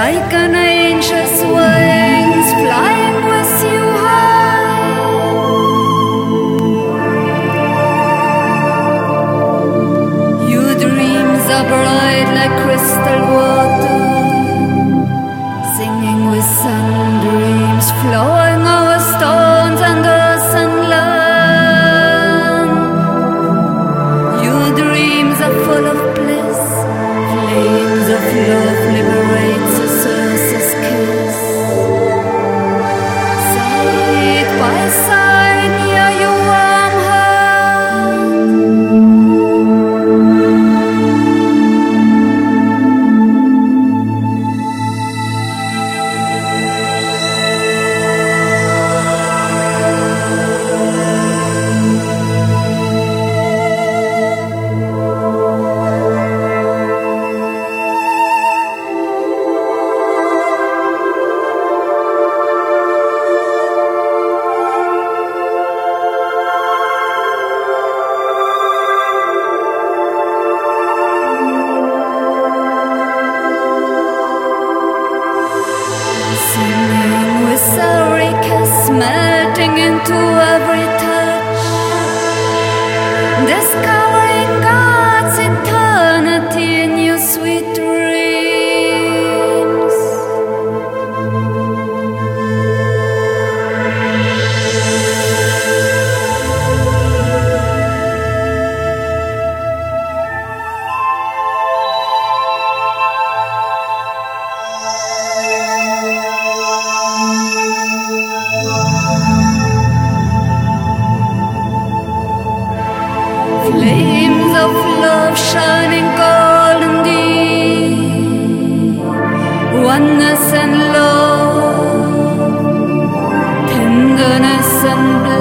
like an angel's wings flying with you high. Your dreams are bright like crystal water, singing with sun-dreams, flowing over stones and earth and land. Your dreams are full of bliss, flames of love liberates a Circe's kiss. Side by side near your warm heart. Singing with every kiss, melting into every touch, discovering God's eternity in your sweet dreams. Flames of love shining golden deep, oneness and love, tenderness and bliss.